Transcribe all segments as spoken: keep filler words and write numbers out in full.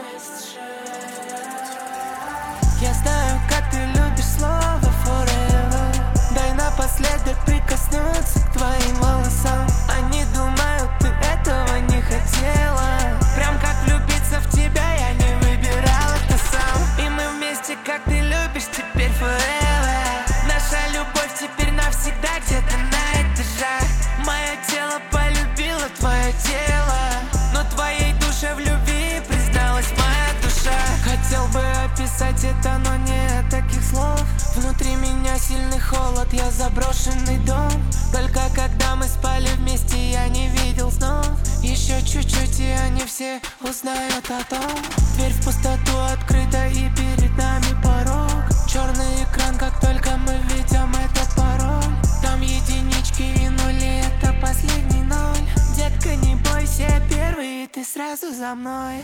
Я знаю, как ты любишь слово forever. Дай напоследок прикоснуться к твоим волосам. Они думают, ты этого не хотела. Прям как влюбиться в тебя я не выбирал это сам. И мы вместе, как ты любишь, теперь forever. Наша любовь теперь навсегда где-то на этажах. Мое тело полюбило твое тело, но твоей душе в любви призналась моя душа. Хотел бы описать это, но нет таких слов. Внутри меня сильный холод, я заброшенный дом. Только когда мы спали вместе, я не видел снов. Еще чуть-чуть, и они все узнают о том. Дверь в пустоту открыта, и перед нами порог. Черный экран, как только мы введем этот пароль. Там единички и нули, это последний ноль. Детка, не бойся, я первый, и ты сразу за мной.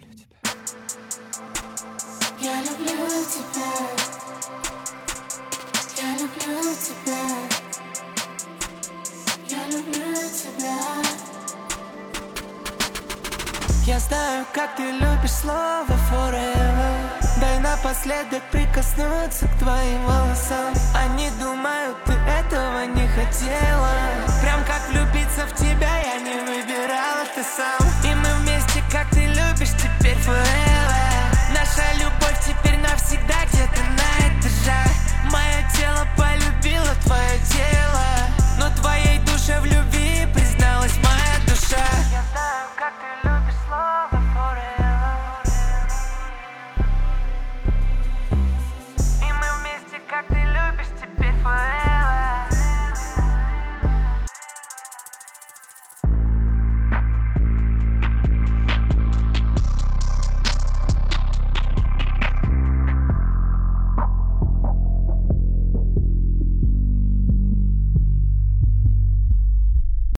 Я люблю тебя. Я люблю тебя. Я люблю тебя. Я знаю, как ты любишь слово forever. Дай напоследок прикоснуться к твоим волосам. Они думают, ты этого не хотела. Прям как влюбиться в тебя я не выбирал это сам.